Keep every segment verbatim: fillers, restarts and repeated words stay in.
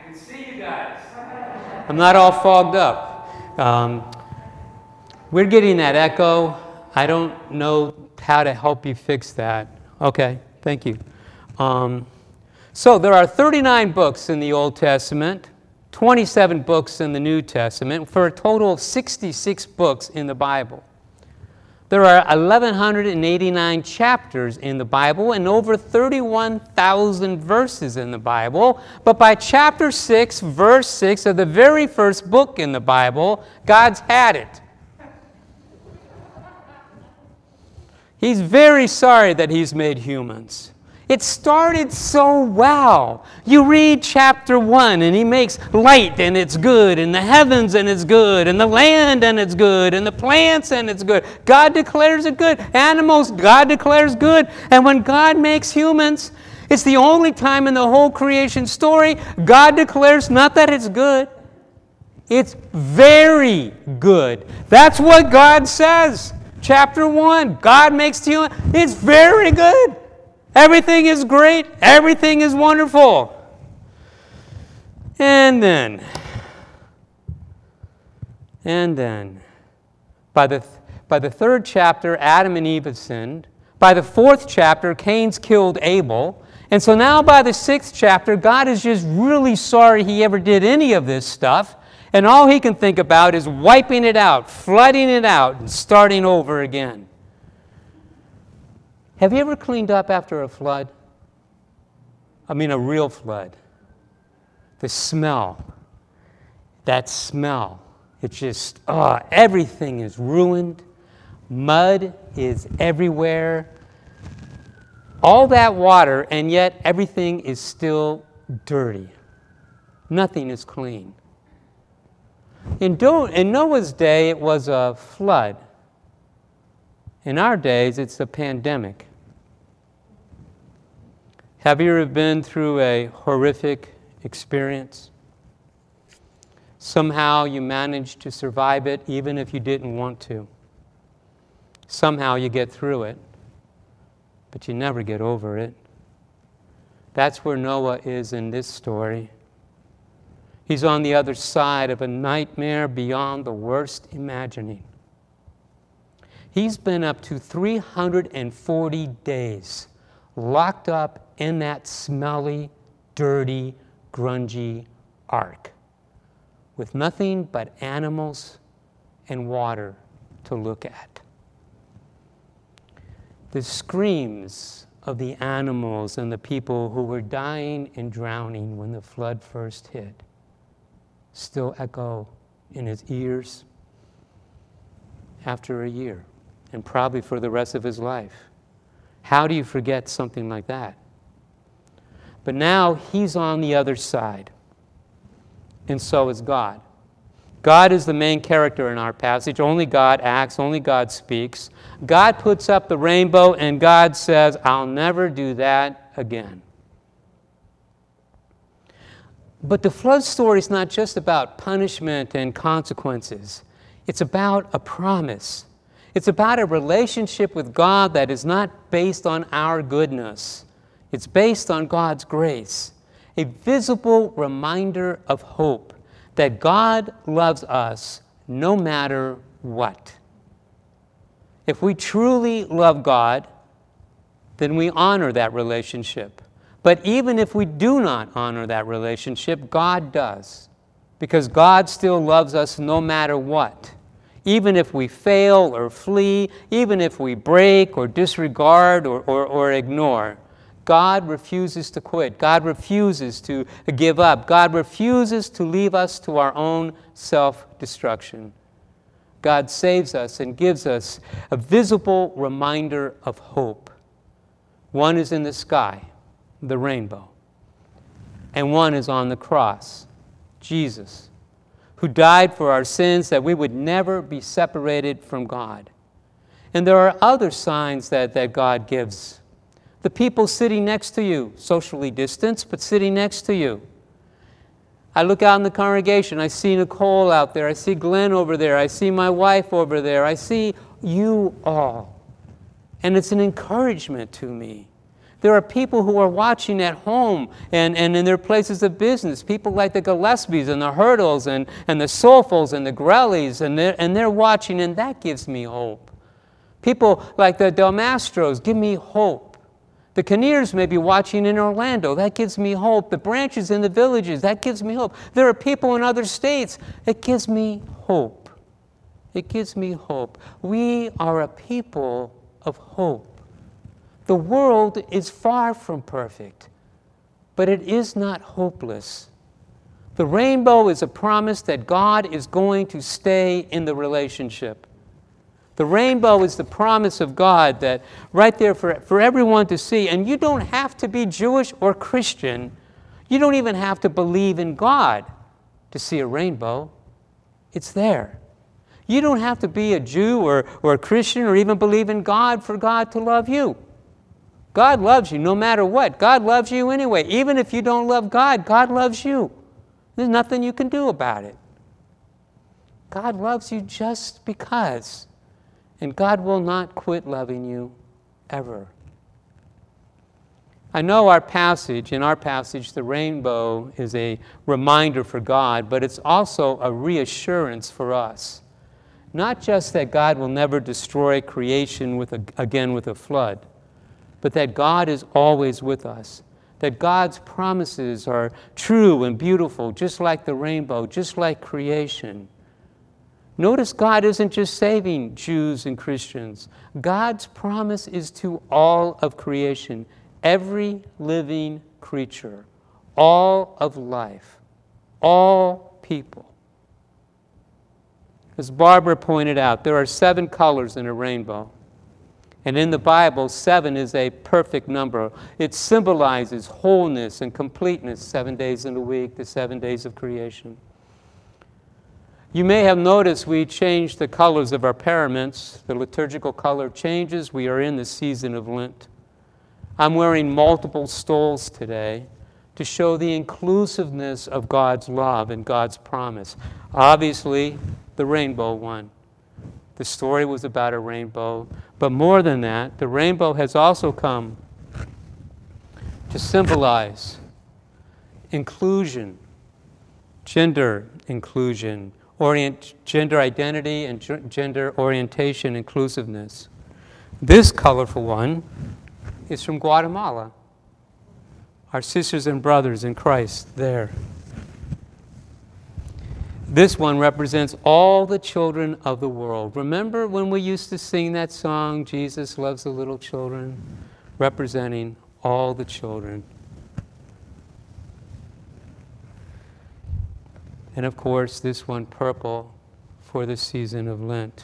can see you guys. I'm not all fogged up. Um, we're getting that echo. I don't know how to help you fix that. Okay, thank you. Um, so there are thirty-nine books in the Old Testament, twenty-seven books in the New Testament, for a total of sixty-six books in the Bible. There are one thousand one hundred eighty-nine chapters in the Bible and over thirty-one thousand verses in the Bible. But by chapter six, verse six of the very first book in the Bible, God's had it. He's very sorry that He's made humans. It started so well. You read chapter one, and He makes light, and it's good, and the heavens, and it's good, and the land, and it's good, and the plants, and it's good. God declares it good. Animals, God declares good. And when God makes humans, it's the only time in the whole creation story God declares not that it's good. It's very good. That's what God says. Chapter one, God makes the human. It's very good. Everything is great. Everything is wonderful. And then, and then, by the, by the third chapter, Adam and Eve have sinned. By the fourth chapter, Cain's killed Abel. And so now by the sixth chapter, God is just really sorry He ever did any of this stuff. And all He can think about is wiping it out, flooding it out, and starting over again. Have you ever cleaned up after a flood? I mean a real flood. The smell. That smell. It's just, oh, everything is ruined. Mud is everywhere. All that water, and yet everything is still dirty. Nothing is clean. In, Do- in Noah's day, it was a flood. In our days, it's a pandemic. Have you ever been through a horrific experience? Somehow you managed to survive it even if you didn't want to. Somehow you get through it, but you never get over it. That's where Noah is in this story. He's on the other side of a nightmare beyond the worst imagining. He's been up to three hundred forty days locked up in that smelly, dirty, grungy ark with nothing but animals and water to look at. The screams of the animals and the people who were dying and drowning when the flood first hit still echo in his ears after a year, and probably for the rest of his life. How do you forget something like that? But now he's on the other side, and so is God. God is the main character in our passage. Only God acts, only God speaks. God puts up the rainbow, and God says, I'll never do that again. But the flood story is not just about punishment and consequences. It's about a promise. It's about a relationship with God that is not based on our goodness. It's based on God's grace. A visible reminder of hope that God loves us no matter what. If we truly love God, then we honor that relationship. But even if we do not honor that relationship, God does. Because God still loves us no matter what. Even if we fail or flee, even if we break or disregard or, or, or ignore, God refuses to quit. God refuses to give up. God refuses to leave us to our own self-destruction. God saves us and gives us a visible reminder of hope. One is in the sky, the rainbow, and one is on the cross, Jesus, who died for our sins that we would never be separated from God. And there are other signs that, that God gives. The people sitting next to you, socially distanced, but sitting next to you. I look out in the congregation, I see Nicole out there, I see Glenn over there, I see my wife over there, I see you all. And it's an encouragement to me There are people who are watching at home and, and in their places of business, people like the Gillespies and the Hurdles and, and the Soulfuls and the Grellies, and they're, and they're watching, and that gives me hope. People like the Del Mastros give me hope. The Kinnears may be watching in Orlando. That gives me hope. The Branches in the Villages, that gives me hope. There are people in other states. It gives me hope. It gives me hope. We are a people of hope. The world is far from perfect, but it is not hopeless. The rainbow is a promise that God is going to stay in the relationship. The rainbow is the promise of God that right there for, for everyone to see. And you don't have to be Jewish or Christian. You don't even have to believe in God to see a rainbow. It's there. You don't have to be a Jew or, or a Christian or even believe in God for God to love you. God loves you no matter what. God loves you anyway. Even if you don't love God, God loves you. There's nothing you can do about it. God loves you just because. And God will not quit loving you ever. I know our passage, in our passage, the rainbow is a reminder for God, but it's also a reassurance for us. Not just that God will never destroy creation with a, again with a flood, but that God is always with us. That God's promises are true and beautiful, just like the rainbow, just like creation. Notice God isn't just saving Jews and Christians. God's promise is to all of creation, every living creature, all of life, all people. As Barbara pointed out, there are seven colors in a rainbow. And in the Bible, seven is a perfect number. It symbolizes wholeness and completeness, seven days in a week, the seven days of creation. You may have noticed we changed the colors of our paraments. The liturgical color changes. We are in the season of Lent. I'm wearing multiple stoles today to show the inclusiveness of God's love and God's promise. Obviously, the rainbow one. The story was about a rainbow. But more than that, the rainbow has also come to symbolize inclusion, gender inclusion, orient, gender identity and g- gender orientation inclusiveness. This colorful one is from Guatemala. Our sisters and brothers in Christ there. This one represents all the children of the world. Remember when we used to sing that song, Jesus Loves the Little Children? Representing all the children. And of course, this one purple for the season of Lent.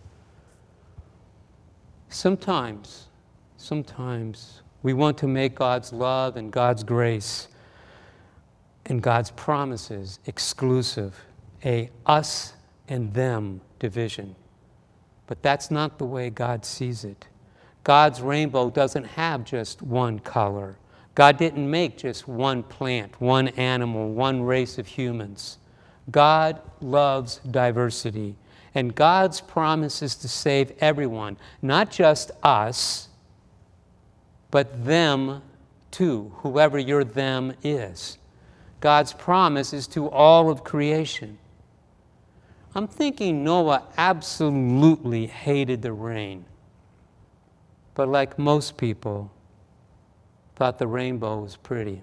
Sometimes, sometimes we want to make God's love and God's grace and God's promises exclusive. A us and them division. But that's not the way God sees it. God's rainbow doesn't have just one color. God didn't make just one plant, one animal, one race of humans. God loves diversity. And God's promise is to save everyone, not just us, but them too, whoever your them is. God's promise is to all of creation. I'm thinking Noah absolutely hated the rain. But like most people, thought the rainbow was pretty.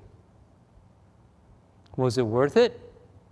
Was it worth it?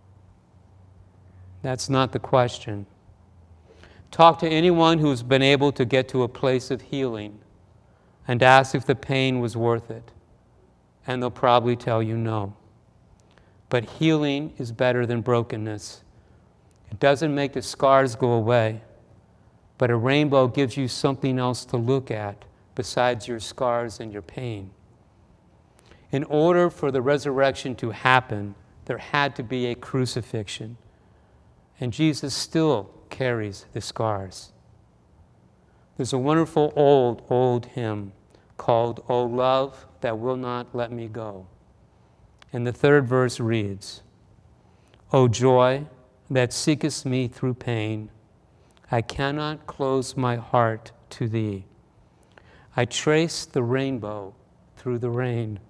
That's not the question. Talk to anyone who's been able to get to a place of healing and ask if the pain was worth it. And they'll probably tell you no. But healing is better than brokenness. It doesn't make the scars go away, but a rainbow gives you something else to look at besides your scars and your pain. In order for the resurrection to happen, there had to be a crucifixion, and Jesus still carries the scars. There's a wonderful old, old hymn called "O Love That Will Not Let Me Go." And the third verse reads, "O joy that seekest me through pain, I cannot close my heart to thee. I trace the rainbow through through the rain.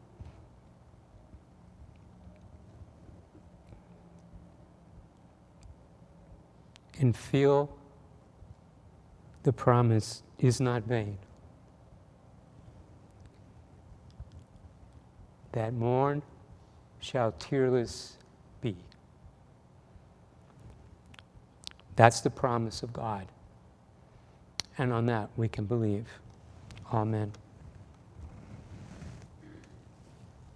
And feel the promise is not vain. That morn shall tearless be. That's the promise of God. And on that we can believe. Amen.